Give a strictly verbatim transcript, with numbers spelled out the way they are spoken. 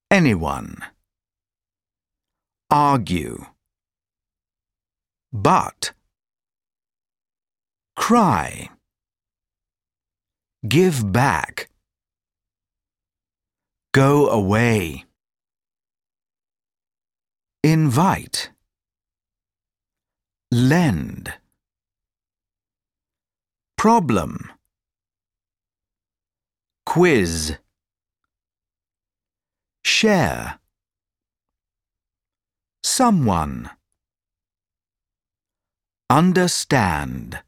anyone. Argue. But. Cry. Give back. Go away. Invite. Lend. Problem. Quiz. Share. Someone. Understand.